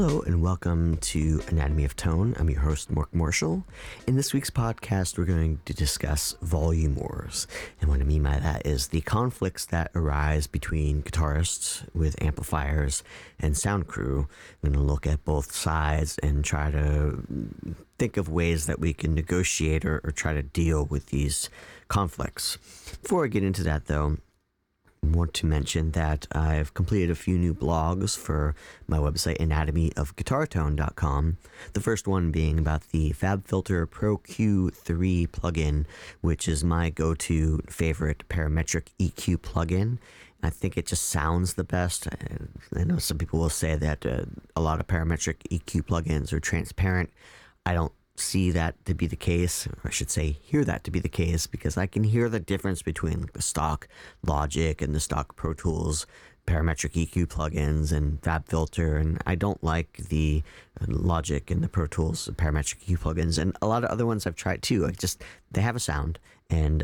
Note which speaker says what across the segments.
Speaker 1: Hello and welcome to Anatomy of Tone. I'm your host, Mark Marshall. In this week's podcast, we're going to discuss volume wars. And what I mean by that is the conflicts that arise between guitarists with amplifiers and sound crew. I'm going to look at both sides and try to think of ways that we can negotiate or try to deal with these conflicts. Before I get into that, though, I want to mention that I've completed a few new blogs for my website, anatomyofguitartone.com. The first one being about the FabFilter Pro Q3 plugin, which is my go-to favorite parametric EQ plugin. I think it just sounds the best. I know some people will say that a lot of parametric EQ plugins are transparent. I don't see that to be the case, or I should say hear that to be the case, because I can hear the difference between the stock Logic and the stock Pro Tools parametric EQ plugins and FabFilter, and I don't like the Logic and the Pro Tools parametric EQ plugins, and a lot of other ones I've tried too. They have a sound, and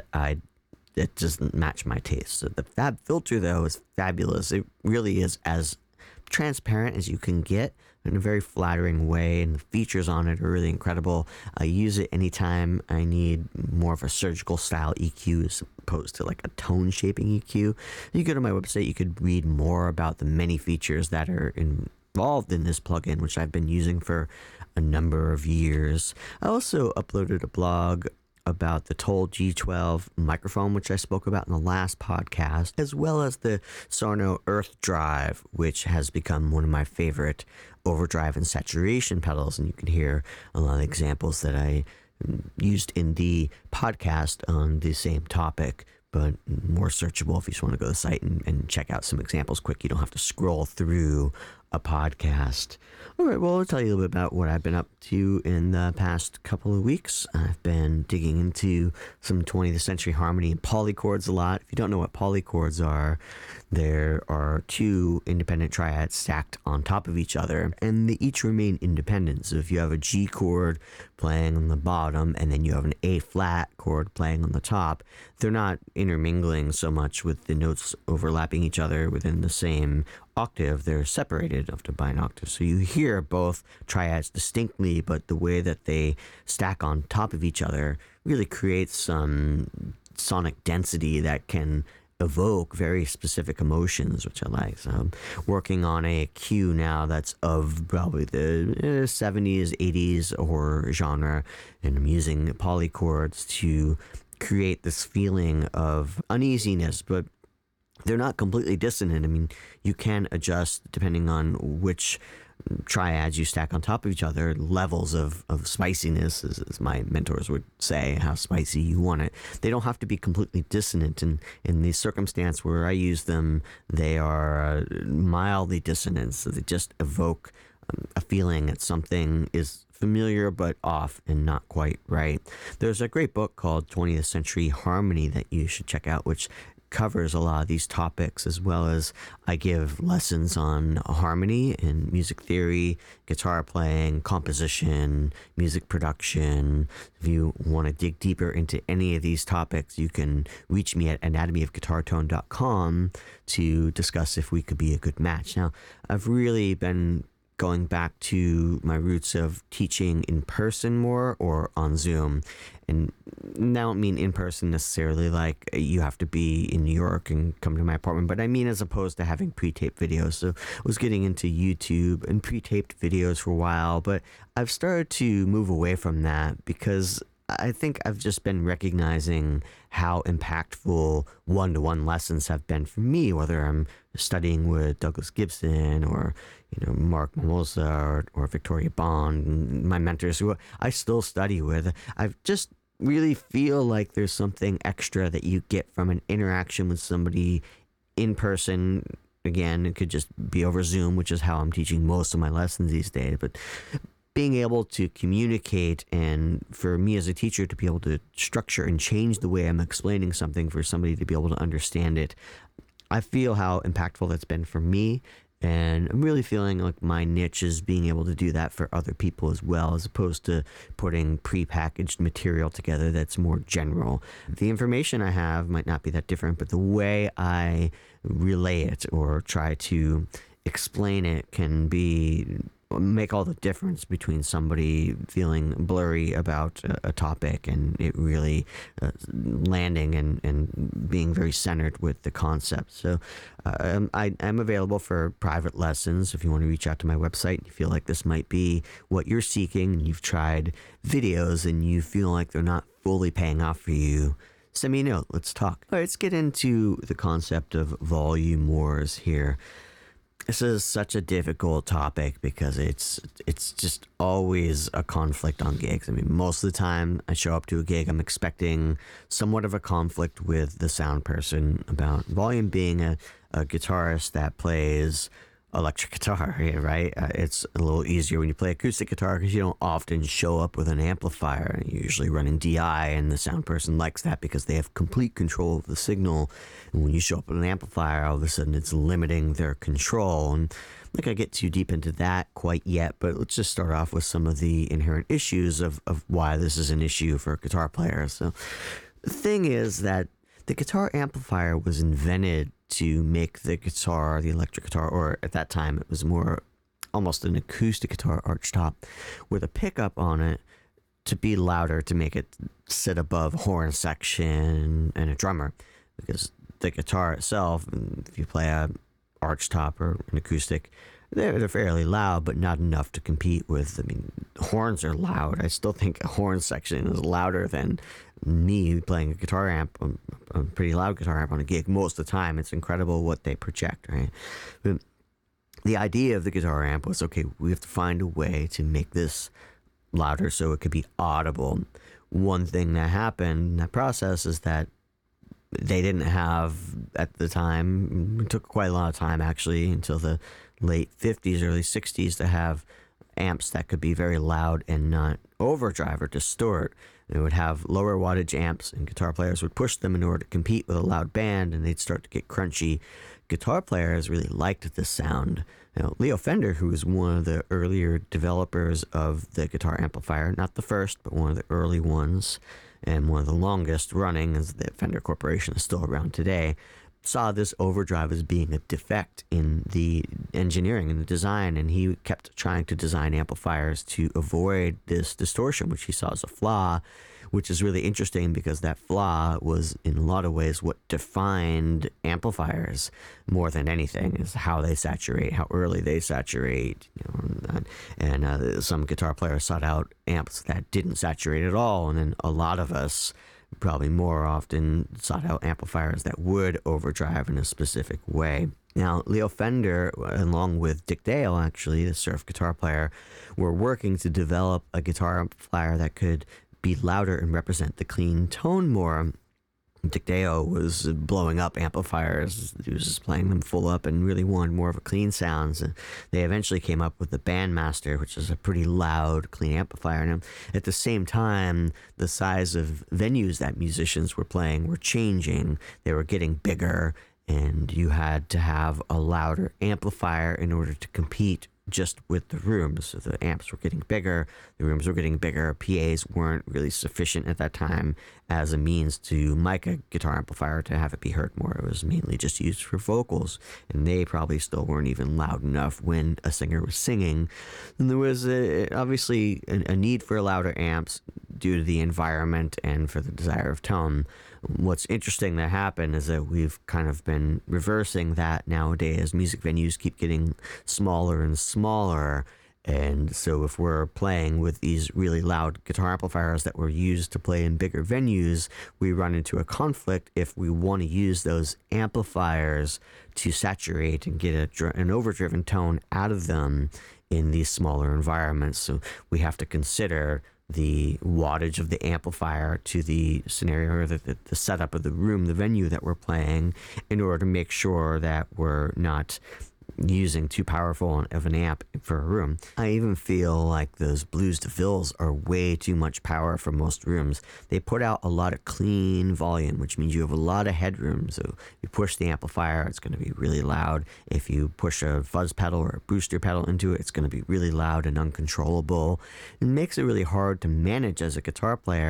Speaker 1: it doesn't match my taste. So the FabFilter, though, is fabulous. It really is as transparent as you can get in a very flattering way, and the features on it are really incredible. I use it anytime I need more of a surgical style EQ as opposed to like a tone shaping EQ. You go to my website, you could read more about the many features that are involved in this plugin, which I've been using for a number of years. I also uploaded a blog about the Toll G12 microphone, which I spoke about in the last podcast, as well as the Sarno Earth Drive, which has become one of my favorite overdrive and saturation pedals. And you can hear a lot of examples that I used in the podcast on the same topic, but more searchable if you just want to go to the site and check out some examples quick. You don't have to scroll through a podcast. All right, well, I'll tell you a little bit about what I've been up to in the past couple of weeks. I've been digging into some 20th century harmony and polychords a lot. If you don't know what polychords are, there are two independent triads stacked on top of each other, and they each remain independent. So if you have a G chord playing on the bottom and then you have an A flat chord playing on the top, they're not intermingling so much with the notes overlapping each other within the same octave. They're separated up to by an octave. So you hear both triads distinctly, but the way that they stack on top of each other really creates some sonic density that can evoke very specific emotions, which I like. So I'm working on a cue now that's of probably the 70s, 80s or genre, and I'm using polychords to create this feeling of uneasiness, but they're not completely dissonant. I mean, you can adjust depending on which triads you stack on top of each other, levels of spiciness, as my mentors would say, how spicy you want it. They don't have to be completely dissonant, and in the circumstance where I use them, they are mildly dissonant, so they just evoke a feeling that something is familiar but off and not quite right. There's a great book called 20th Century Harmony that you should check out, which covers a lot of these topics, as well as I give lessons on harmony and music theory, guitar playing, composition, music production. If you want to dig deeper into any of these topics, you can reach me at anatomyofguitartone.com to discuss if we could be a good match. Now, I've really been going back to my roots of teaching in person more or on Zoom. And I don't mean in person necessarily like you have to be in New York and come to my apartment, but I mean as opposed to having pre-taped videos. So I was getting into YouTube and pre-taped videos for a while, but I've started to move away from that because I think I've just been recognizing how impactful one-to-one lessons have been for me, whether I'm studying with Douglas Gibson or Mark Mimosa or Victoria Bond, my mentors who I still study with. I just really feel like there's something extra that you get from an interaction with somebody in person. Again, it could just be over Zoom, which is how I'm teaching most of my lessons these days, but being able to communicate, and for me as a teacher to be able to structure and change the way I'm explaining something for somebody to be able to understand it, I feel how impactful that's been for me. And I'm really feeling like my niche is being able to do that for other people as well, as opposed to putting prepackaged material together that's more general. The information I have might not be that different, but the way I relay it or try to explain it can be make all the difference between somebody feeling blurry about a topic and it really landing and being very centered with the concept. So I'm available for private lessons. If you want to reach out to my website and you feel like this might be what you're seeking, and you've tried videos and you feel like they're not fully paying off for you, send me a note. Let's talk. All right, let's get into the concept of volume wars here. This is such a difficult topic because it's just always a conflict on gigs. I mean, most of the time I show up to a gig, I'm expecting somewhat of a conflict with the sound person about volume, being a guitarist that plays electric guitar, right? It's a little easier when you play acoustic guitar because you don't often show up with an amplifier. You're usually running DI, and the sound person likes that because they have complete control of the signal. And when you show up with an amplifier, all of a sudden it's limiting their control. And I'm not going to get too deep into that quite yet, but let's just start off with some of the inherent issues of why this is an issue for guitar players. So the thing is that the guitar amplifier was invented to make the guitar, the electric guitar, or at that time it was more almost an acoustic guitar archtop with a pickup on it, to be louder, to make it sit above horn section and a drummer. Because the guitar itself, if you play a archtop or an acoustic, they're fairly loud, but not enough to compete with. I mean, horns are loud. I still think a horn section is louder than me playing a guitar amp, a pretty loud guitar amp on a gig. Most of the time, it's incredible what they project, right? But the idea of the guitar amp was, okay, we have to find a way to make this louder so it could be audible. One thing that happened in that process is that they didn't have, at the time, it took quite a lot of time actually, until the late 50s, early 60s, to have amps that could be very loud and not overdrive or distort. They would have lower wattage amps, and guitar players would push them in order to compete with a loud band, and they'd start to get crunchy. Guitar players really liked this sound. Leo Fender, who was one of the earlier developers of the guitar amplifier, not the first, but one of the early ones, and one of the longest running, as the Fender Corporation is still around today, saw this overdrive as being a defect in the engineering and the design, and he kept trying to design amplifiers to avoid this distortion, which he saw as a flaw, which is really interesting because that flaw was in a lot of ways what defined amplifiers more than anything, is how they saturate, how early they saturate, and some guitar players sought out amps that didn't saturate at all, and then a lot of us probably more often sought out amplifiers that would overdrive in a specific way. Now, Leo Fender, along with Dick Dale, actually, the surf guitar player, were working to develop a guitar amplifier that could be louder and represent the clean tone more. Dick Dale was blowing up amplifiers. He was just playing them full up and really wanted more of a clean sound. And they eventually came up with the Bandmaster, which is a pretty loud, clean amplifier. And at the same time, the size of venues that musicians were playing were changing. They were getting bigger, and you had to have a louder amplifier in order to compete just with the rooms. So the amps were getting bigger, the rooms were getting bigger, PAs weren't really sufficient at that time as a means to mic a guitar amplifier to have it be heard more. It was mainly just used for vocals, and they probably still weren't even loud enough when a singer was singing. And there was obviously a need for louder amps due to the environment and for the desire of tone. What's interesting that happened is that we've kind of been reversing that nowadays. Music venues keep getting smaller and smaller, and so if we're playing with these really loud guitar amplifiers that were used to play in bigger venues, we run into a conflict if we want to use those amplifiers to saturate and get an overdriven tone out of them in these smaller environments. So we have to consider the wattage of the amplifier to the scenario, or the setup of the room, the venue that we're playing, in order to make sure that we're not using too powerful of an amp for a room. I even feel like those Blues DeVilles are way too much power for most rooms. They put out a lot of clean volume, which means you have a lot of headroom. So if you push the amplifier, it's going to be really loud. If you push a fuzz pedal or a booster pedal into it, it's going to be really loud and uncontrollable. It makes it really hard to manage as a guitar player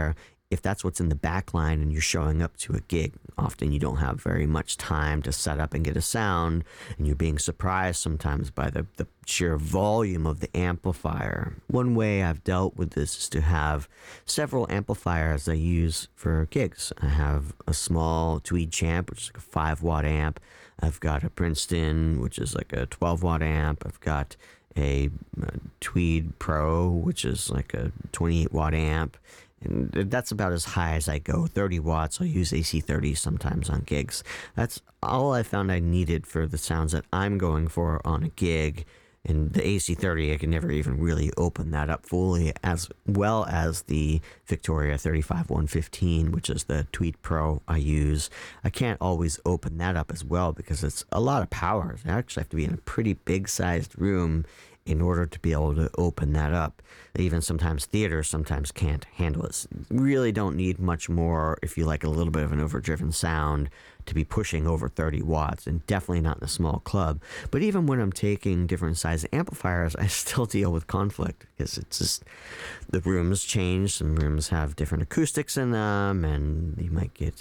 Speaker 1: if that's what's in the back line and you're showing up to a gig, often you don't have very much time to set up and get a sound, and you're being surprised sometimes by the sheer volume of the amplifier. One way I've dealt with this is to have several amplifiers I use for gigs. I have a small Tweed Champ, which is like a 5-watt amp. I've got a Princeton, which is like a 12-watt amp. I've got a Tweed Pro, which is like a 28-watt amp. And that's about as high as I go, 30 watts. I'll use AC30 sometimes on gigs. That's all I found I needed for the sounds that I'm going for on a gig. And the AC30, I can never even really open that up fully, as well as the Victoria 35115, which is the Tweed Pro I use. I can't always open that up as well because it's a lot of power. I actually have to be in a pretty big sized room in order to be able to open that up. Even sometimes theaters sometimes can't handle it. Really don't need much more if you like a little bit of an overdriven sound to be pushing over 30 watts, and definitely not in a small club. But even when I'm taking different size amplifiers, I still deal with conflict because it's just the rooms change. Some rooms have different acoustics in them, and you might get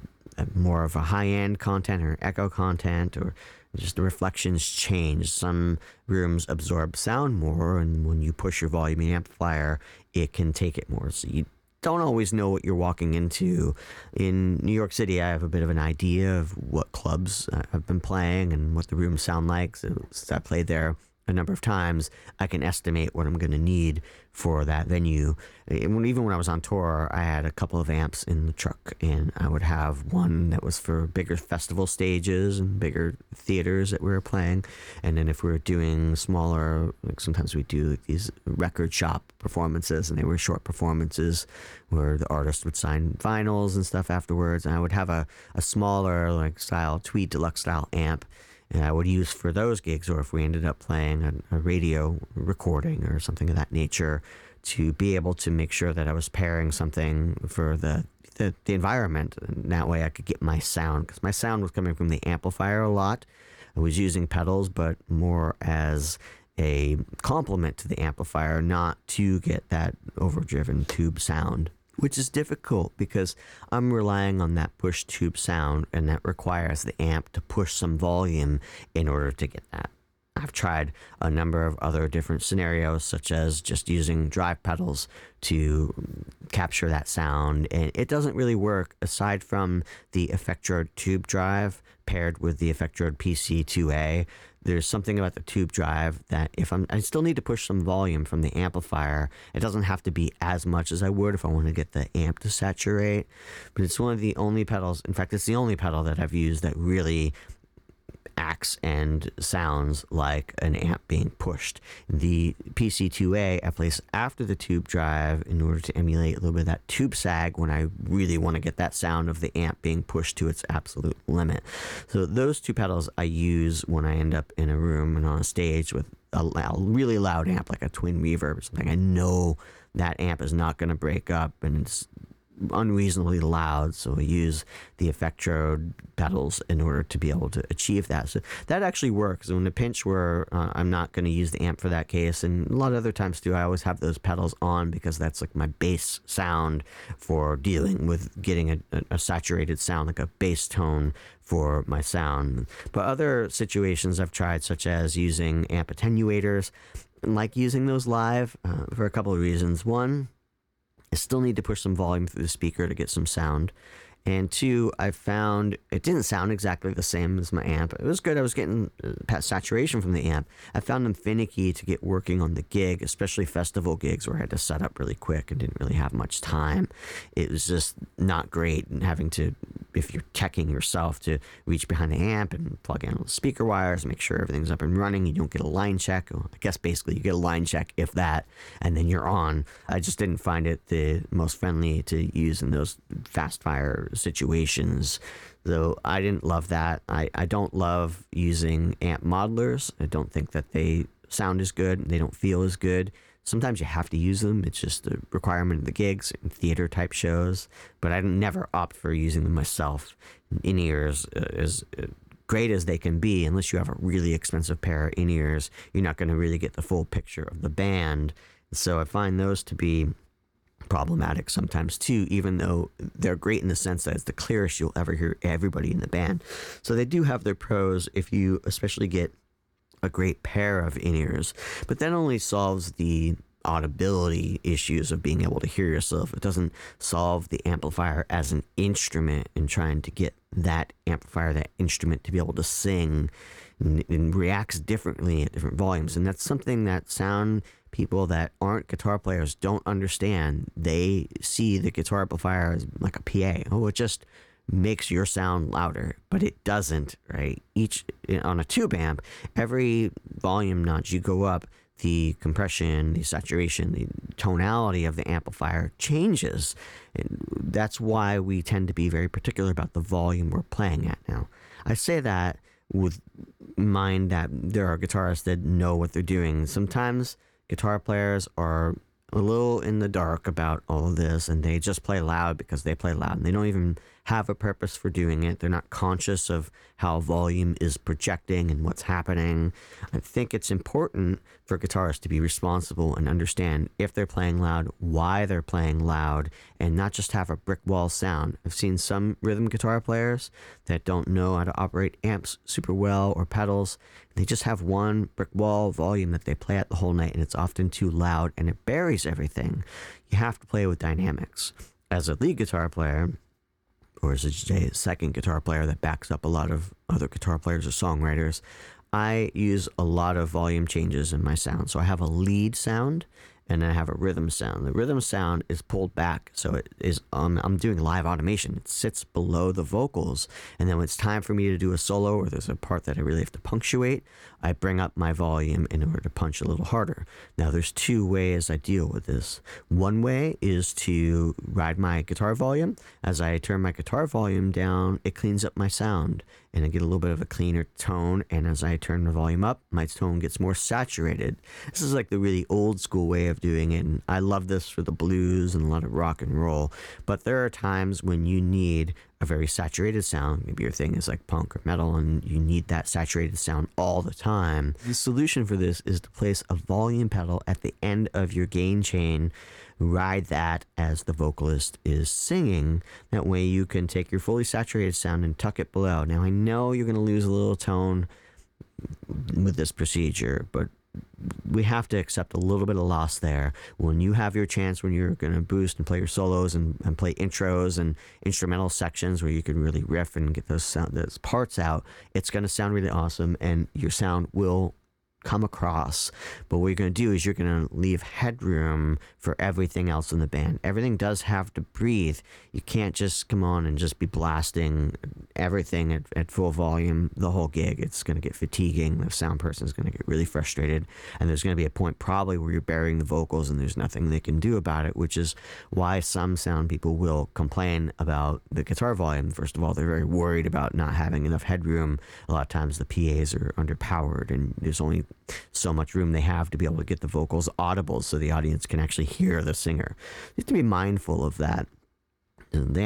Speaker 1: more of a high-end content or echo content, or just the reflections change. Some rooms absorb sound more, and when you push your volume amplifier, it can take it more. So you don't always know what you're walking into. In New York City, I have a bit of an idea of what clubs I've been playing and what the rooms sound like. So since I played there a number of times, I can estimate what I'm going to need for that venue. Even when I was on tour, I had a couple of amps in the truck, and I would have one that was for bigger festival stages and bigger theaters that we were playing. And then if we were doing smaller, like sometimes we do these record shop performances, and they were short performances where the artist would sign vinyls and stuff afterwards. And I would have a smaller, like style, Tweed Deluxe style amp, and I would use for those gigs, or if we ended up playing a radio recording or something of that nature, to be able to make sure that I was pairing something for the environment, and that way I could get my sound, because my sound was coming from the amplifier a lot. I was using pedals, but more as a complement to the amplifier, not to get that overdriven tube sound, which is difficult because I'm relying on that push tube sound, and that requires the amp to push some volume in order to get that. I've tried a number of other different scenarios, such as just using drive pedals to capture that sound, and it doesn't really work aside from the Effectrode tube drive paired with the Effectrode PC2A. There's something about the tube drive that I still need to push some volume from the amplifier. It doesn't have to be as much as I would if I want to get the amp to saturate, but it's one of the only pedals, in fact, it's the only pedal that I've used that really acts and sounds like an amp being pushed. The PC2A I place after the tube drive in order to emulate a little bit of that tube sag when I really want to get that sound of the amp being pushed to its absolute limit. So those two pedals I use when I end up in a room and on a stage with a really loud amp like a Twin Reverb or something. I know that amp is not going to break up and it's unreasonably loud, so I use the Effectrode pedals in order to be able to achieve that. So that actually works. In a pinch where I'm not going to use the amp for that case, and a lot of other times too, I always have those pedals on because that's like my bass sound for dealing with getting a saturated sound, like a bass tone for my sound. But other situations I've tried, such as using amp attenuators, and like using those live for a couple of reasons. One, I still need to push some volume through the speaker to get some sound. And two, I found it didn't sound exactly the same as my amp. It was good. I was getting past saturation from the amp. I found them finicky to get working on the gig, especially festival gigs where I had to set up really quick and didn't really have much time. It was just not great, and having to, if you're teching yourself, to reach behind the amp and plug in all the speaker wires, make sure everything's up and running. You don't get a line check. Well, I guess basically you get a line check, if that, and then you're on. I just didn't find it the most friendly to use in those fast fire situations, though I didn't love that. I don't love using amp modelers. I don't think that they sound as good. They don't feel as good. Sometimes you have to use them. It's just a requirement of the gigs and theater type shows, but I never opt for using them myself. In-ears, as great as they can be, unless you have a really expensive pair of in-ears, you're not going to really get the full picture of the band. So I find those to be problematic sometimes too, even though they're great in the sense that it's the clearest you'll ever hear everybody in the band. So they do have their pros if you especially get a great pair of in-ears, but that only solves the audibility issues of being able to hear yourself. It doesn't solve the amplifier as an instrument and trying to get that amplifier, that instrument, to be able to sing and reacts differently at different volumes. And that's something that sound people that aren't guitar players don't understand. They see the guitar amplifier as like a PA. Oh, it just makes your sound louder, but it doesn't, right? On a tube amp, every volume notch you go up, the compression, the saturation, the tonality of the amplifier changes. And that's why we tend to be very particular about the volume we're playing at. Now, I say that with mind that there are guitarists that know what they're doing. Sometimes guitar players are a little in the dark about all of this, and they just play loud because they play loud, and they don't even have a purpose for doing it. They're not conscious of how volume is projecting and what's happening. I think it's important for guitarists to be responsible and understand if they're playing loud, why they're playing loud, and not just have a brick wall sound. I've seen some rhythm guitar players that don't know how to operate amps super well or pedals. They just have one brick wall volume that they play at the whole night, and it's often too loud and it buries everything. You have to play with dynamics. As a lead guitar player, or as a second guitar player that backs up a lot of other guitar players or songwriters, I use a lot of volume changes in my sound. So I have a lead sound and I have a rhythm sound. The rhythm sound is pulled back, so it is I'm doing live automation. It sits below the vocals, and then when it's time for me to do a solo or there's a part that I really have to punctuate, I bring up my volume in order to punch a little harder. Now, there's two ways I deal with this. One way is to ride my guitar volume. As I turn my guitar volume down, it cleans up my sound, and I get a little bit of a cleaner tone. And as I turn the volume up, my tone gets more saturated. This is like the really old school way of doing it, and I love this for the blues and a lot of rock and roll. But there are times when you need a very saturated sound. Maybe your thing is like punk or metal and you need that saturated sound all the time. The solution for this is to place a volume pedal at the end of your gain chain. Ride that as the vocalist is singing. That way you can take your fully saturated sound and tuck it below. Now, I know you're going to lose a little tone with this procedure, but we have to accept a little bit of loss there. When you have your chance, when you're going to boost and play your solos and play intros and instrumental sections where you can really riff and get those parts out, it's going to sound really awesome and your sound will come across. But what you're going to do is you're going to leave headroom for everything else in the band. Everything does have to breathe. You can't just come on and just be blasting everything at full volume the whole gig. It's going to get fatiguing. The sound person is going to get really frustrated, and there's going to be a point probably where you're burying the vocals and there's nothing they can do about it, which is why some sound people will complain about the guitar volume. First of all, they're very worried about not having enough headroom. A lot of times the PAs are underpowered and there's only so much room they have to be able to get the vocals audible so the audience can actually hear the singer. You have to be mindful of that. And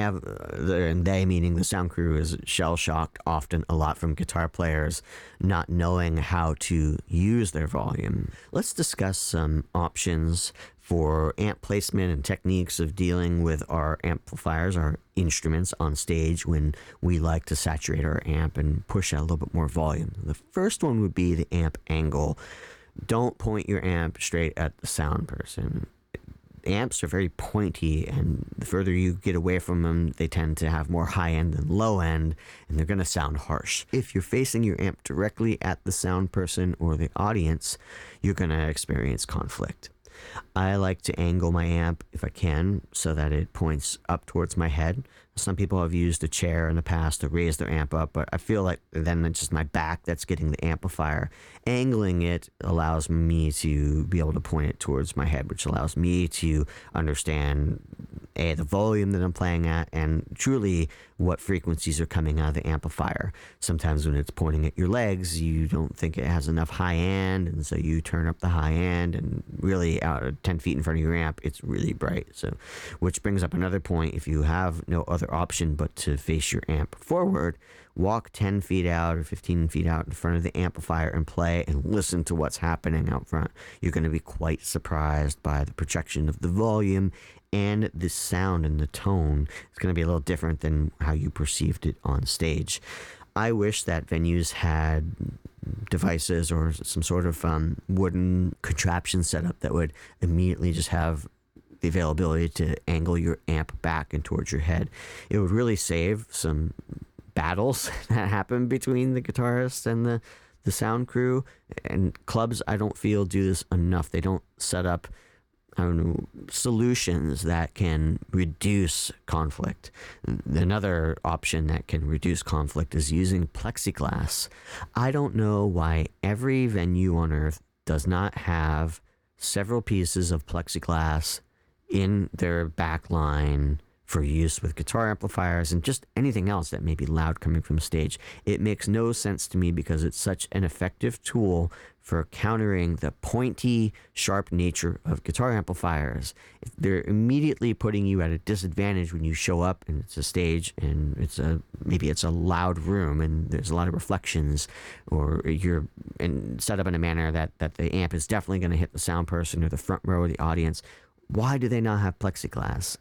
Speaker 1: they meaning the sound crew is shell-shocked often a lot from guitar players not knowing how to use their volume. Let's discuss some options for amp placement and techniques of dealing with our amplifiers, our instruments on stage when we like to saturate our amp and push out a little bit more volume. The first one would be the amp angle. Don't point your amp straight at the sound person. Amps are very pointy, and the further you get away from them, they tend to have more high end than low end, and they're going to sound harsh. If you're facing your amp directly at the sound person or the audience, you're going to experience conflict. I like to angle my amp if I can so that it points up towards my head. Some people have used a chair in the past to raise their amp up, but I feel like then it's just my back that's getting the amplifier. Angling it allows me to be able to point it towards my head, which allows me to understand the volume that I'm playing at and truly what frequencies are coming out of the amplifier. Sometimes when it's pointing at your legs, you don't think it has enough high end, and so you turn up the high end, and really out 10 feet in front of your amp, it's really bright. So, which brings up another point. If you have no other option but to face your amp forward, walk 10 feet out or 15 feet out in front of the amplifier and play and listen to what's happening out front. You're going to be quite surprised by the projection of the volume and the sound and the tone is going to be a little different than how you perceived it on stage. I wish that venues had devices or some sort of wooden contraption setup that would immediately just have the availability to angle your amp back and towards your head. It would really save some battles that happen between the guitarists and the sound crew. And clubs, I don't feel, do this enough. They don't set up solutions that can reduce conflict. Another option that can reduce conflict is using plexiglass. I don't know why every venue on earth does not have several pieces of plexiglass in their back line for use with guitar amplifiers and just anything else that may be loud coming from stage. It makes no sense to me because it's such an effective tool for countering the pointy, sharp nature of guitar amplifiers. They're immediately putting you at a disadvantage when you show up and it's a stage and maybe it's a loud room and there's a lot of reflections, or you're set up in a manner that the amp is definitely going to hit the sound person or the front row of the audience. Why do they not have plexiglass?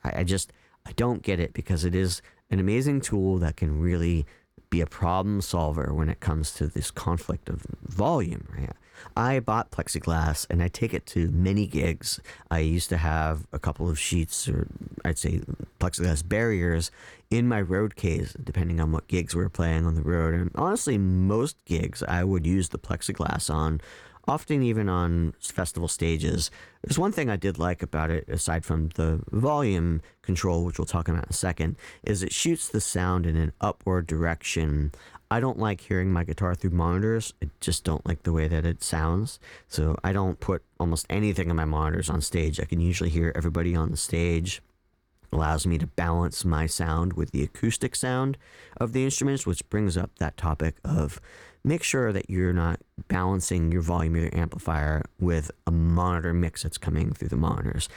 Speaker 1: I don't get it, because it is an amazing tool that can really be a problem solver when it comes to this conflict of volume. Right? I bought plexiglass and I take it to many gigs. I used to have a couple of sheets, or I'd say plexiglass barriers, in my road case, depending on what gigs we were playing on the road. And honestly, most gigs I would use the plexiglass on, often even on festival stages. There's one thing I did like about it, aside from the volume control, which we'll talk about in a second, is it shoots the sound in an upward direction. I don't like hearing my guitar through monitors. I just don't like the way that it sounds. So I don't put almost anything in my monitors on stage. I can usually hear everybody on the stage. Allows me to balance my sound with the acoustic sound of the instruments, which brings up that topic of make sure that you're not balancing your volume of your amplifier with a monitor mix that's coming through the monitors.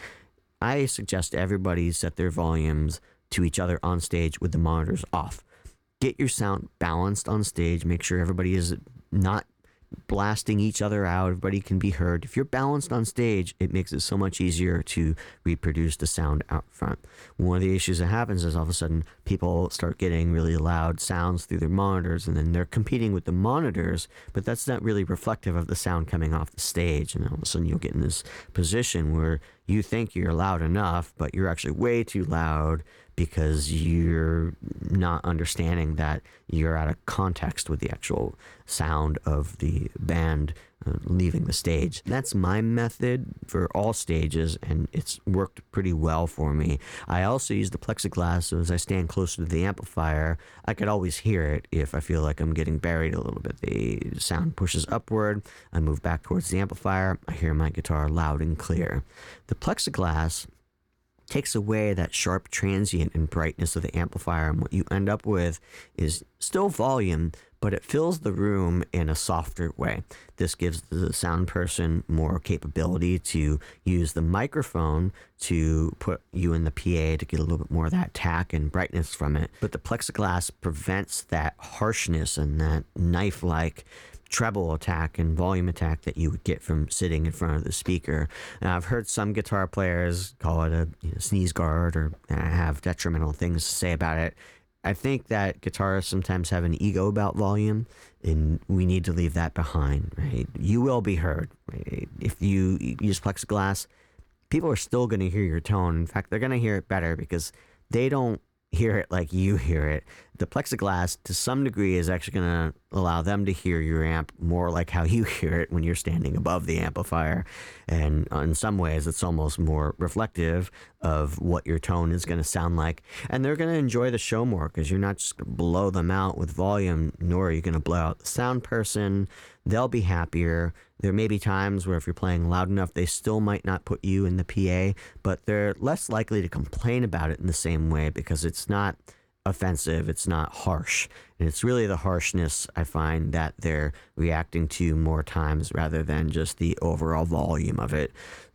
Speaker 1: I suggest everybody set their volumes to each other on stage with the monitors off. Get your sound balanced on stage. Make sure everybody is not blasting each other out. Everybody can be heard. If you're balanced on stage, it makes it so much easier to reproduce the sound out front. One of the issues that happens is all of a sudden people start getting really loud sounds through their monitors, and then they're competing with the monitors, but that's not really reflective of the sound coming off the stage. And all of a sudden you'll get in this position where you think you're loud enough, but you're actually way too loud because you're not understanding that you're out of context with the actual sound of the band leaving the stage. That's my method for all stages, and it's worked pretty well for me. I also use the plexiglass, so as I stand closer to the amplifier, I could always hear it if I feel like I'm getting buried a little bit. The sound pushes upward, I move back towards the amplifier, I hear my guitar loud and clear. The plexiglass takes away that sharp transient and brightness of the amplifier, and what you end up with is still volume, but it fills the room in a softer way. This gives the sound person more capability to use the microphone to put you in the PA to get a little bit more of that tack and brightness from it. But the plexiglass prevents that harshness and that knife-like treble attack and volume attack that you would get from sitting in front of the speaker. Now, I've heard some guitar players call it a sneeze guard or have detrimental things to say about it. I think that guitarists sometimes have an ego about volume, and we need to leave that behind, right? You will be heard. Right? If you use plexiglass, people are still going to hear your tone. In fact, they're going to hear it better because they don't hear it like you hear it. The plexiglass, to some degree, is actually going to allow them to hear your amp more like how you hear it when you're standing above the amplifier. And in some ways, it's almost more reflective of what your tone is going to sound like. And they're going to enjoy the show more because you're not just going to blow them out with volume, nor are you going to blow out the sound person. They'll be happier. There may be times where if you're playing loud enough, they still might not put you in the PA, but they're less likely to complain about it in the same way because it's not offensive, it's not harsh. And it's really the harshness I find that they're reacting to more times rather than just the overall volume of it.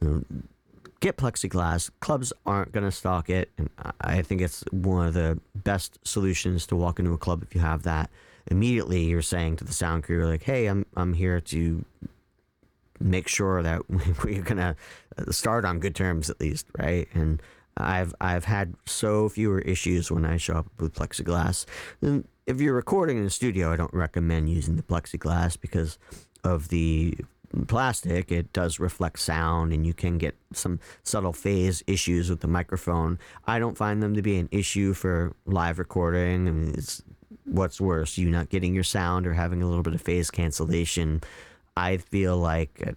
Speaker 1: Get plexiglass. Clubs aren't going to stock it, and I think it's one of the best solutions to walk into a club if you have that. Immediately you're saying to the sound crew, like, hey, I'm here to make sure that we're going to start on good terms at least, right? And I've had so fewer issues when I show up with plexiglass. And if you're recording in the studio, I don't recommend using the plexiglass because of the plastic. It does reflect sound and you can get some subtle phase issues with the microphone. I don't find them to be an issue for live recording. I mean, it's what's worse, you not getting your sound or having a little bit of phase cancellation. I feel like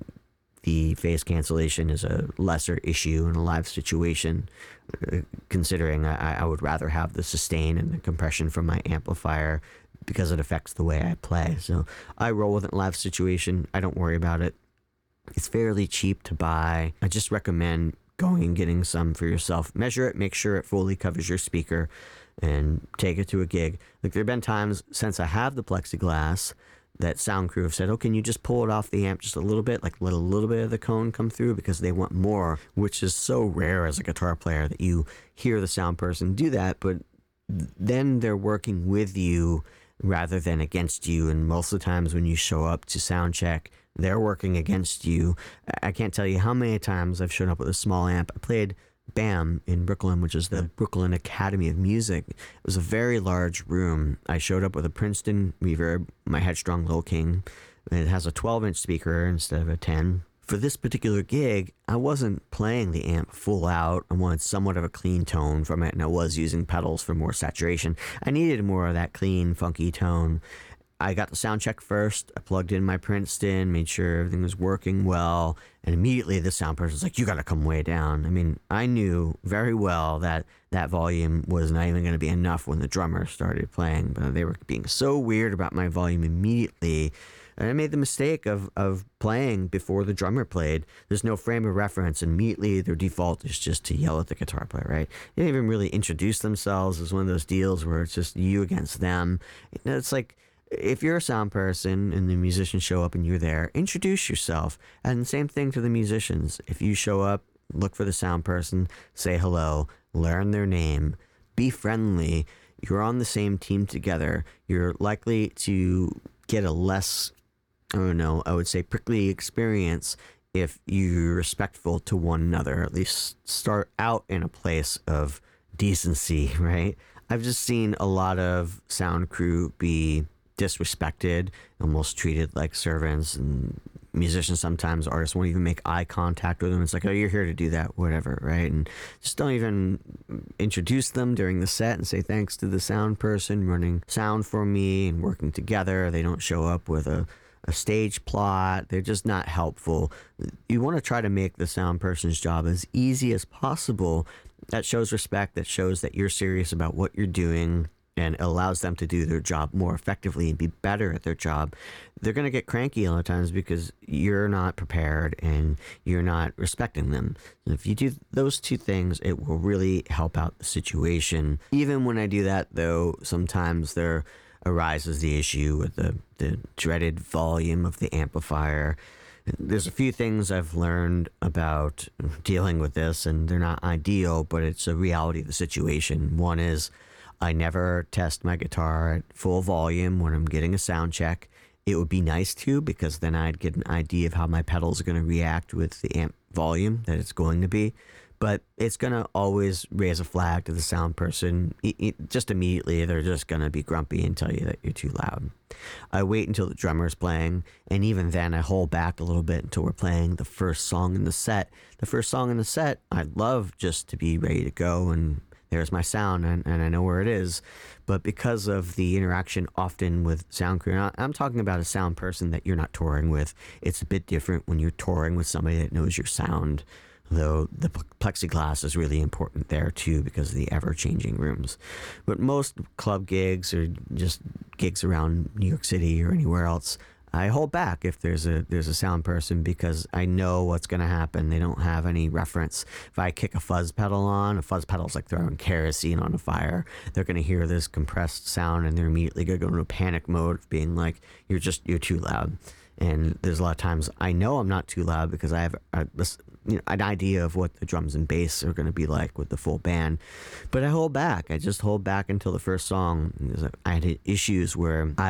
Speaker 1: the phase cancellation is a lesser issue in a live situation, considering I would rather have the sustain and the compression from my amplifier because it affects the way I play. So I roll with it in a live situation. I don't worry about it. It's fairly cheap to buy. I just recommend going and getting some for yourself. Measure it, make sure it fully covers your speaker, and take it to a gig. Like, there have been times since I have the plexiglass that sound crew have said, oh, can you just pull it off the amp just a little bit, like let a little bit of the cone come through, because they want more, which is so rare as a guitar player that you hear the sound person do that, but then they're working with you rather than against you. And most of the times when you show up to sound check, they're working against you. I can't tell you how many times I've shown up with a small amp. I played BAM in Brooklyn, which is the Brooklyn Academy of Music. It was a very large room. I showed up with a Princeton reverb, my Headstrong Lil King. It has a 12-inch speaker instead of a 10. For this particular gig, I wasn't playing the amp full out. I wanted somewhat of a clean tone from it, and I was using pedals for more saturation. I needed more of that clean, funky tone. I got the sound check first. I plugged in my Princeton, made sure everything was working well, and immediately the sound person's like, you got to come way down. I mean, I knew very well that that volume was not even going to be enough when the drummer started playing, but they were being so weird about my volume immediately. And I made the mistake of playing before the drummer played. There's no frame of reference. Immediately, their default is just to yell at the guitar player, right? They didn't even really introduce themselves. It's one of those deals where it's just you against them. It's like, if you're a sound person and the musicians show up and you're there, introduce yourself. And same thing to the musicians. If you show up, look for the sound person, say hello, learn their name, be friendly. You're on the same team together. You're likely to get a less, I would say prickly experience if you're respectful to one another. At least start out in a place of decency, right? I've just seen a lot of sound crew be disrespected, almost treated like servants, and musicians, sometimes artists, won't even make eye contact with them. It's like, oh, you're here to do that, whatever, right? And just don't even introduce them during the set and say thanks to the sound person running sound for me and working together. They don't show up with a stage plot. They're just not helpful. You want to try to make the sound person's job as easy as possible. That shows respect, that shows that you're serious about what you're doing, and allows them to do their job more effectively and be better at their job. They're going to get cranky a lot of times because you're not prepared and you're not respecting them. If you do those two things, it will really help out the situation. Even when I do that, though, sometimes there arises the issue with the dreaded volume of the amplifier. There's a few things I've learned about dealing with this, and they're not ideal, but it's a reality of the situation. One is, I never test my guitar at full volume when I'm getting a sound check. It would be nice to, because then I'd get an idea of how my pedals are going to react with the amp volume that it's going to be. But it's going to always raise a flag to the sound person. Just immediately, they're just going to be grumpy and tell you that you're too loud. I wait until the drummer's playing, and even then I hold back a little bit until we're playing the first song in the set. The first song in the set, I'd love just to be ready to go, and there's my sound, and I know where it is. But because of the interaction often with sound crew, I'm talking about a sound person that you're not touring with. It's a bit different when you're touring with somebody that knows your sound, though the plexiglass is really important there too because of the ever-changing rooms. But most club gigs or just gigs around New York City or anywhere else, I hold back if there's a sound person because I know what's going to happen. They don't have any reference. If I kick a fuzz pedal on, a fuzz pedal's like throwing kerosene on a fire. They're going to hear this compressed sound and they're immediately going to go into a panic mode of being like, you're too loud. And there's a lot of times I know I'm not too loud because I have an idea of what the drums and bass are going to be like with the full band. But I hold back. I just hold back until the first song. I had issues where I've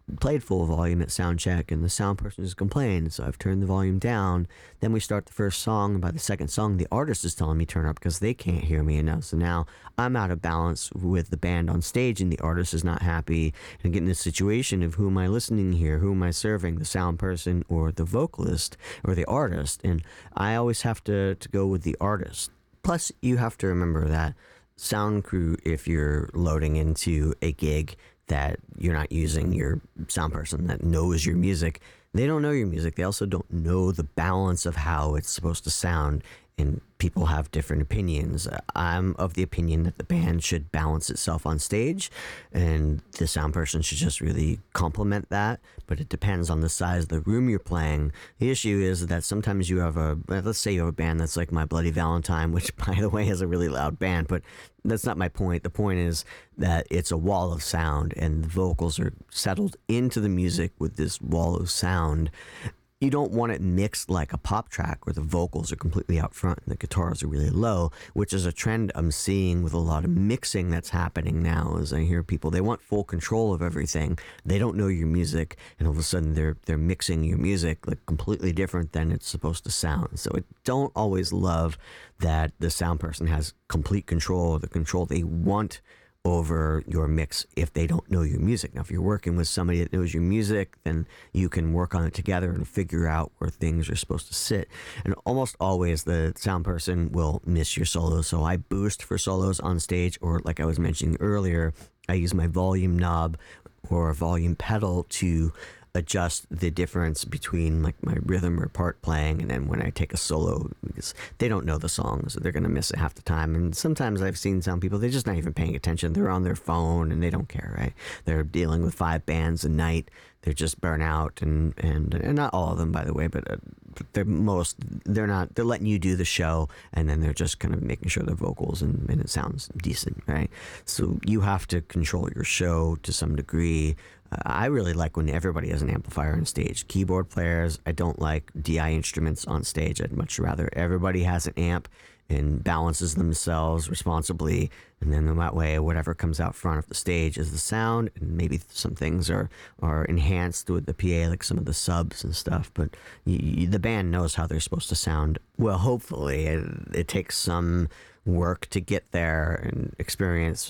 Speaker 1: played full volume at sound check and the sound person has complained, so I've turned the volume down. Then we start the first song, and by the second song the artist is telling me turn up because they can't hear me enough. So now I'm out of balance with the band on stage and the artist is not happy, and get in this situation of who am I listening here, who am I serving, the sound person or the vocalist or the artist. And I always have to go with the artist. Plus you have to remember that sound crew, if you're loading into a gig that you're not using your sound person that knows your music, they don't know your music. They also don't know the balance of how it's supposed to sound, and people have different opinions. I'm of the opinion that the band should balance itself on stage, and the sound person should just really complement that, but it depends on the size of the room you're playing. The issue is that sometimes you have let's say you have a band that's like My Bloody Valentine, which by the way is a really loud band, but that's not my point. The point is that it's a wall of sound, and the vocals are settled into the music with this wall of sound. You don't want it mixed like a pop track where the vocals are completely out front and the guitars are really low, which is a trend I'm seeing with a lot of mixing that's happening now. As I hear people, they want full control of everything. They don't know your music, and all of a sudden they're mixing your music like completely different than it's supposed to sound. So I don't always love that the sound person has complete control, or the control they want over your mix if they don't know your music. Now, if you're working with somebody that knows your music, then you can work on it together and figure out where things are supposed to sit. And almost always the sound person will miss your solos. So I boost for solos on stage, or like I was mentioning earlier, I use my volume knob or volume pedal to adjust the difference between like my rhythm or part playing and then when I take a solo, because they don't know the song, so they're going to miss it half the time. And sometimes I've seen some people, they're just not even paying attention. They're on their phone and they don't care, right? They're dealing with 5 bands a night. They're just burnt out, and not all of them, by the way, but they're letting you do the show, and then they're just kind of making sure their vocals and it sounds decent, right? So you have to control your show to some degree. I really like when everybody has an amplifier on stage. Keyboard players, I don't like DI instruments on stage. I'd much rather everybody has an amp and balances themselves responsibly, and then that way whatever comes out front of the stage is the sound, and maybe some things are enhanced with the PA, like some of the subs and stuff, but the band knows how they're supposed to sound. Well, hopefully it takes some work to get there and experience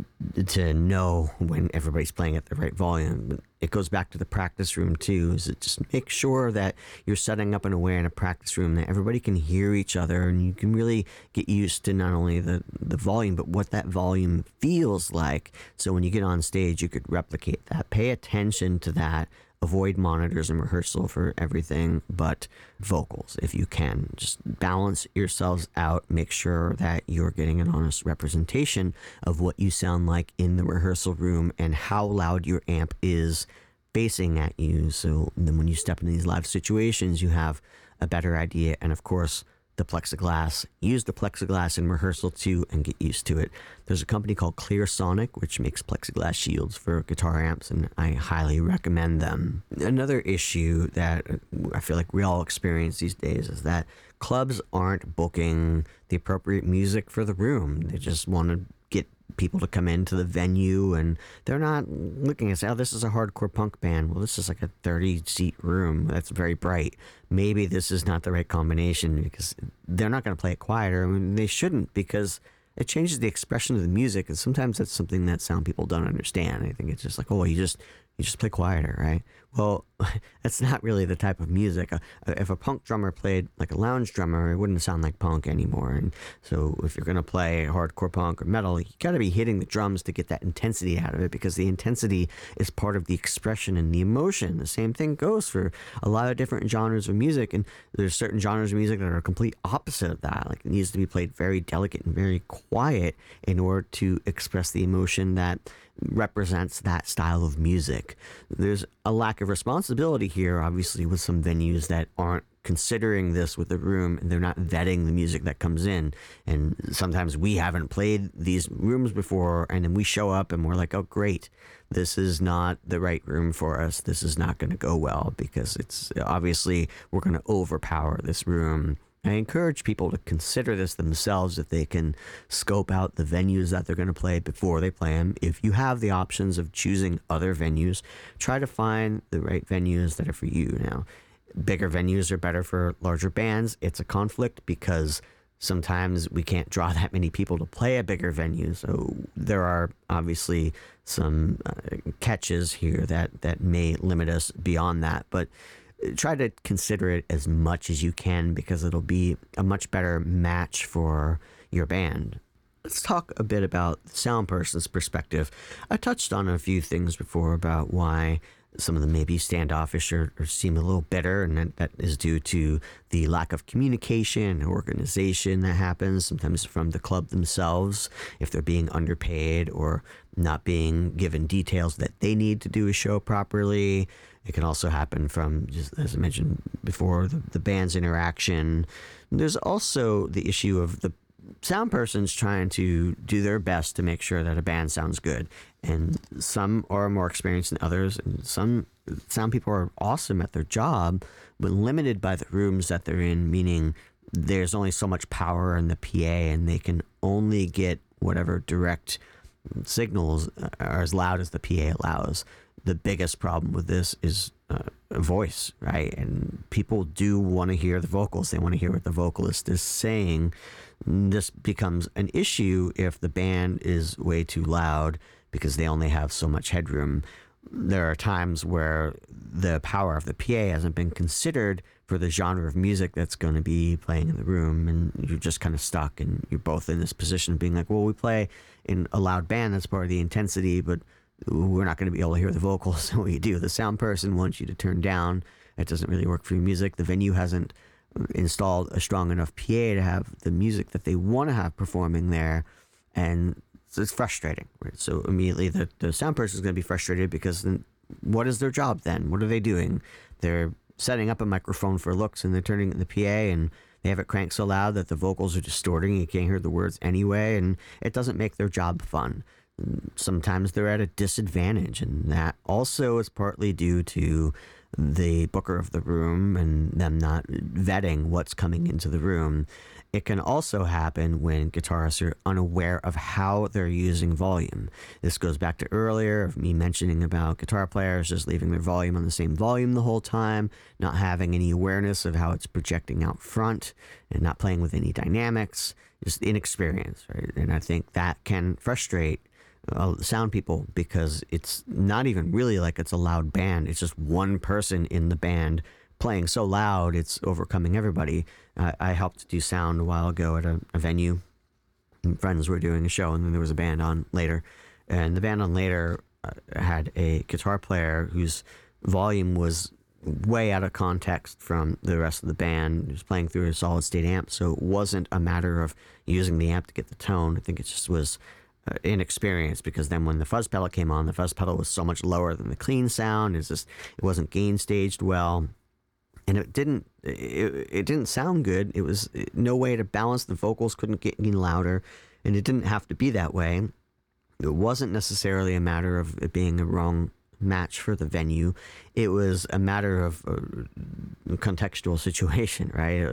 Speaker 1: to know when everybody's playing at the right volume. But it goes back to the practice room too, is it just make sure that you're setting up in a way in a practice room that everybody can hear each other, and you can really get used to not only the volume but what that volume feels like, so when you get on stage you could replicate that. Pay attention to that. Avoid monitors in rehearsal for everything but vocals if you can. Just balance yourselves out. Make sure that you're getting an honest representation of what you sound like in the rehearsal room and how loud your amp is facing at you. So then when you step into these live situations, you have a better idea. And of course, the plexiglass. Use the plexiglass in rehearsal too and get used to it. There's a company called Clear Sonic which makes plexiglass shields for guitar amps, and I highly recommend them. Another issue that I feel like we all experience these days is that clubs aren't booking the appropriate music for the room. They just want to get people to come into the venue, and they're not looking and say, oh, this is a hardcore punk band. Well, this is like a 30-seat room that's very bright. Maybe this is not the right combination, because they're not going to play it quieter. I mean, they shouldn't, because it changes the expression of the music, and sometimes that's something that sound people don't understand. I think it's just like, oh, you just play quieter, right? Well, that's not really the type of music. If a punk drummer played like a lounge drummer, it wouldn't sound like punk anymore. And so if you're going to play hardcore punk or metal, you got to be hitting the drums to get that intensity out of it, because the intensity is part of the expression and the emotion. The same thing goes for a lot of different genres of music, and there's certain genres of music that are a complete opposite of that. Like, it needs to be played very delicate and very quiet in order to express the emotion that represents that style of music. There's a lack of responsibility here, obviously, with some venues that aren't considering this with the room, and they're not vetting the music that comes in. And sometimes we haven't played these rooms before, and then we show up and we're like, oh great, this is not the right room for us. This is not going to go well, because it's obviously we're going to overpower this room I encourage people to consider this themselves if they can scope out the venues that they're going to play before they play them. If you have the options of choosing other venues, try to find the right venues that are for you. Now, bigger venues are better for larger bands. It's a conflict because sometimes we can't draw that many people to play a bigger venue. So there are obviously some catches here that may limit us beyond that. But try to consider it as much as you can because it'll be a much better match for your band. Let's talk a bit about the sound person's perspective. I touched on a few things before about why some of them may be standoffish or seem a little bitter, and that is due to the lack of communication and organization that happens sometimes from the club themselves if they're being underpaid or not being given details that they need to do a show properly. It can also happen from, just as I mentioned before, the band's interaction. There's also the issue of the sound person's trying to do their best to make sure that a band sounds good. And some are more experienced than others, and some sound people are awesome at their job, but limited by the rooms that they're in, meaning there's only so much power in the PA and they can only get whatever direct signals are as loud as the PA allows. The biggest problem with this is voice, right? And people do want to hear the vocals. They want to hear what the vocalist is saying. This becomes an issue if the band is way too loud because they only have so much headroom. There are times where the power of the PA hasn't been considered for the genre of music that's going to be playing in the room, and you're just kind of stuck, and you're both in this position of being like, well, we play in a loud band, that's part of the intensity, but we're not going to be able to hear the vocals. So what you do, the sound person wants you to turn down. It doesn't really work for your music. The venue hasn't installed a strong enough PA to have the music that they want to have performing there, and so it's frustrating, right? So immediately the sound person is going to be frustrated because then what is their job then? What are they doing? They're setting up a microphone for looks and they're turning the PA and they have it cranked so loud that the vocals are distorting. You can't hear the words anyway, and it doesn't make their job fun. Sometimes they're at a disadvantage, and that also is partly due to the booker of the room and them not vetting what's coming into the room. It can also happen when guitarists are unaware of how they're using volume. This goes back to earlier of me mentioning about guitar players just leaving their volume on the same volume the whole time, not having any awareness of how it's projecting out front, and not playing with any dynamics, just inexperience, right? And I think that can frustrate sound people because it's not even really like it's a loud band. It's just one person in the band playing so loud it's overcoming everybody. I helped do sound a while ago at a venue. Friends were doing a show, and then there was a band on later, and the band on later had a guitar player whose volume was way out of context from the rest of the band. He was playing through a solid state amp, so it wasn't a matter of using the amp to get the tone. I think it just was inexperience, because then when the fuzz pedal came on, the fuzz pedal was so much lower than the clean sound. It wasn't gain staged well, and it didn't sound good. It was no way to balance. The vocals couldn't get any louder, and it didn't have to be that way. It wasn't necessarily a matter of it being a wrong match for the venue. It was a matter of a contextual situation, right?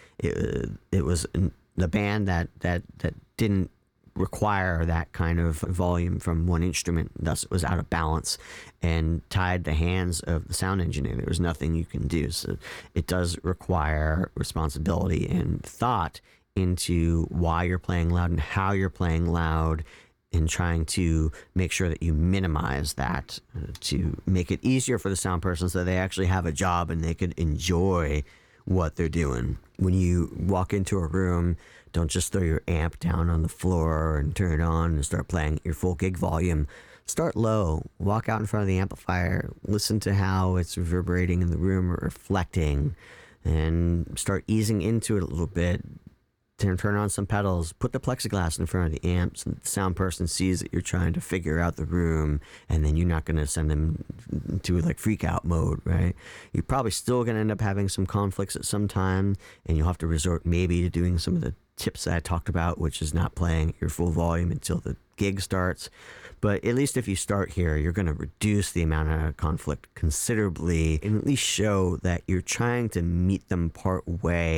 Speaker 1: It was the band that didn't require that kind of volume from one instrument, thus it was out of balance and tied the hands of the sound engineer. There was nothing you can do. So it does require responsibility and thought into why you're playing loud and how you're playing loud, and trying to make sure that you minimize that to make it easier for the sound person so they actually have a job and they could enjoy what they're doing. When you walk into a room, don't just throw your amp down on the floor and turn it on and start playing your full gig volume. Start low, walk out in front of the amplifier, listen to how it's reverberating in the room or reflecting, and start easing into it a little bit. Turn on some pedals, put the plexiglass in front of the amps, and the sound person sees that you're trying to figure out the room, and then you're not going to send them to like freak out mode, right? You're probably still going to end up having some conflicts at some time, and you'll have to resort maybe to doing some of the tips that I talked about, which is not playing at your full volume until the gig starts. But at least if you start here, you're going to reduce the amount of conflict considerably, and at least show that you're trying to meet them part way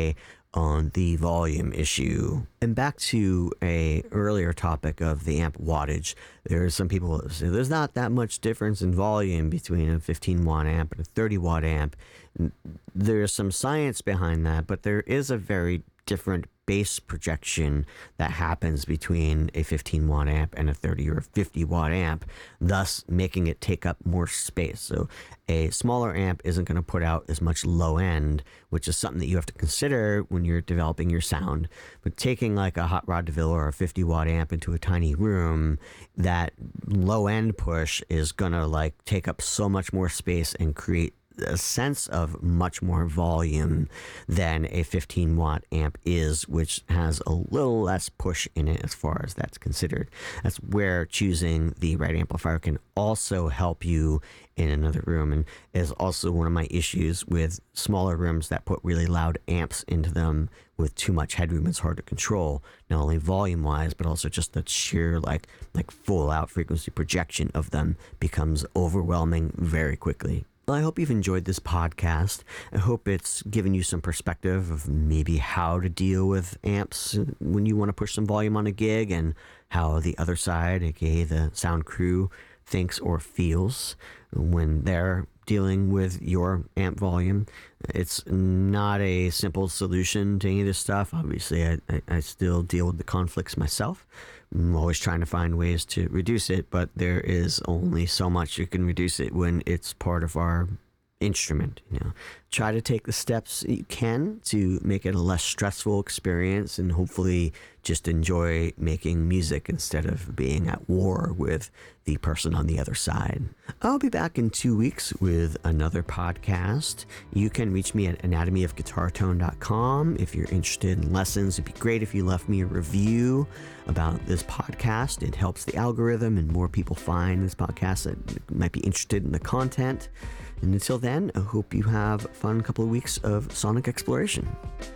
Speaker 1: on the volume issue. And back to a earlier topic of the amp wattage, there are some people that say there's not that much difference in volume between a 15 watt amp and a 30 watt amp. There's some science behind that, but there is a very different bass projection that happens between a 15 watt amp and a 30 or 50 watt amp, thus making it take up more space. So a smaller amp isn't going to put out as much low end, which is something that you have to consider when you're developing your sound. But taking like a Hot Rod DeVille or a 50 watt amp into a tiny room, that low end push is going to like take up so much more space and create a sense of much more volume than a 15 watt amp is, which has a little less push in it as far as that's considered. That's where choosing the right amplifier can also help you in another room, and is also one of my issues with smaller rooms that put really loud amps into them with too much headroom. It's hard to control, not only volume wise, but also just the sheer like full out frequency projection of them becomes overwhelming very quickly. Well, I hope you've enjoyed this podcast. I hope it's given you some perspective of maybe how to deal with amps when you want to push some volume on a gig, and how the other side, aka the sound crew, thinks or feels when they're dealing with your amp volume. It's not a simple solution to any of this stuff. Obviously, I still deal with the conflicts myself. I'm always trying to find ways to reduce it, but there is only so much you can reduce it when it's part of our instrument. Try to take the steps you can to make it a less stressful experience, and hopefully just enjoy making music instead of being at war with the person on the other side. I'll be back in 2 weeks with another podcast. You can reach me at anatomyofguitartone.com if you're interested in lessons. It'd be great if you left me a review about this podcast. It helps the algorithm and more people find this podcast that might be interested in the content. And until then, I hope you have a fun couple of weeks of sonic exploration.